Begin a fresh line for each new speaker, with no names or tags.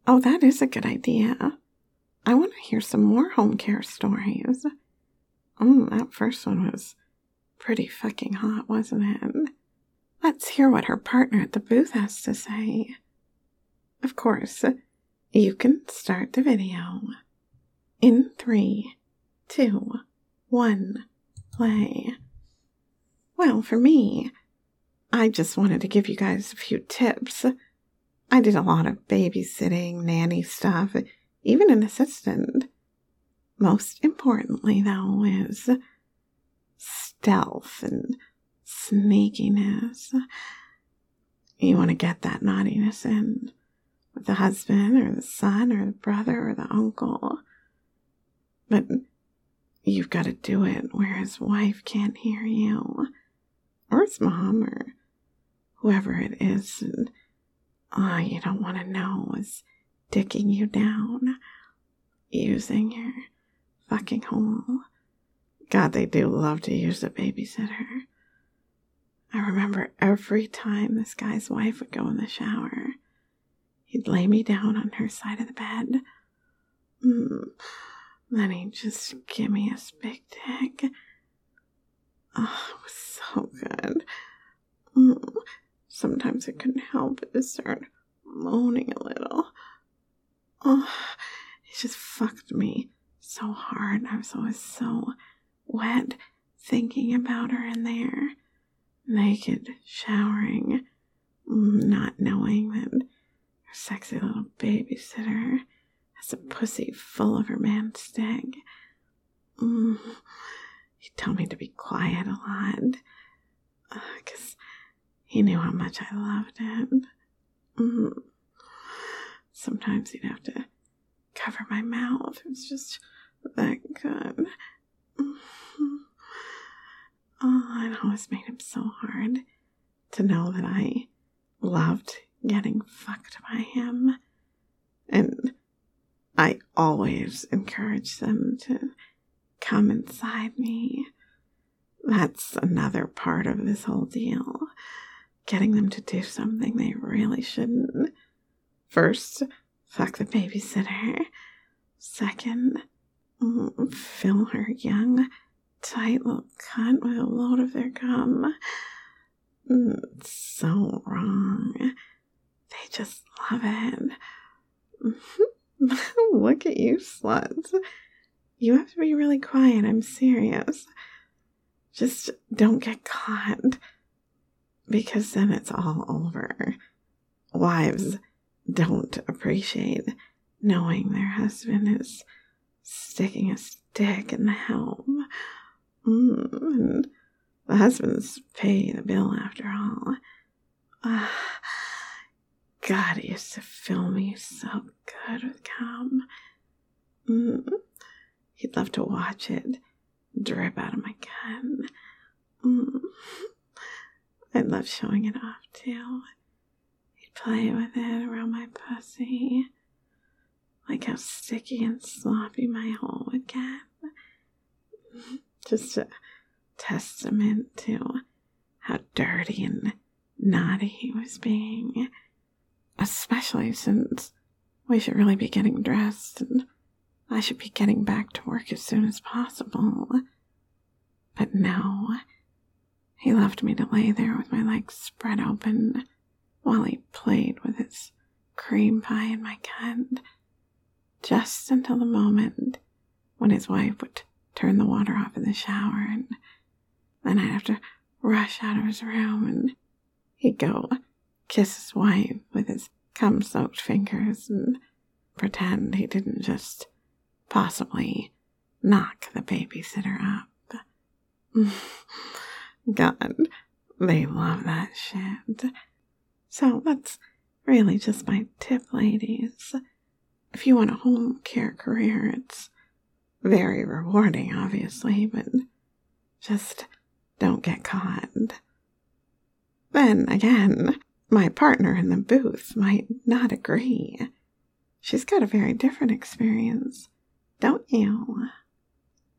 Oh, that is a good idea. I want to hear some more home care stories. That first one was pretty fucking hot, wasn't it? Let's hear what her partner at the booth has to say. Of course, you can start the video. In 3, 2, 1, play. Well, for me, I just wanted to give you guys a few tips. I did a lot of babysitting, nanny stuff, even an assistant. Most importantly, though, is stealth and sneakiness. You want to get that naughtiness in with the husband or the son or the brother or the uncle. But you've got to do it where his wife can't hear you, or his mom, or whoever it is. And, you don't want to know is dicking you down, using your fucking hole. God, they do love to use a babysitter. I remember every time this guy's wife would go in the shower, he'd lay me down on her side of the bed. Then he'd just give me a big dick. Oh, it was so good. Sometimes I couldn't help but to start moaning a little. Oh, it just fucked me so hard. I was always so wet thinking about her in there, naked, showering, not knowing that her sexy little babysitter has a pussy full of her man's dick. He'd tell me to be quiet a lot, 'cause he knew how much I loved it. Sometimes he'd have to cover my mouth. It was just that good. It always made him so hard to know that I loved getting fucked by him. And I always encouraged them to come inside me. That's another part of this whole deal. Getting them to do something they really shouldn't. First, fuck the babysitter. Second, fill her young, tight little cunt with a load of their cum. It's so wrong. They just love it. Look at you sluts. You have to be really quiet, I'm serious. Just don't get caught, because then it's all over. Wives don't appreciate knowing their husband is sticking a stick in the helm. And the husbands pay the bill after all. God, it used to fill me so good with cum. He'd love to watch it drip out of my gun. I'd love showing it off too. He'd play with it around my pussy, like how sticky and sloppy my hole would get. Just a testament to how dirty and naughty he was being. Especially since we should really be getting dressed and I should be getting back to work as soon as possible. But no, he left me to lay there with my legs spread open while he played with his cream pie in my cunt, just until the moment when his wife would turn the water off in the shower, and then I'd have to rush out of his room, and he'd go kiss his wife with his cum-soaked fingers and pretend he didn't just possibly knock the babysitter up. God, they love that shit. So that's really just my tip, ladies. If you want a home care career, it's very rewarding, obviously, but just don't get caught. Then again, my partner in the booth might not agree. She's got a very different experience, don't you?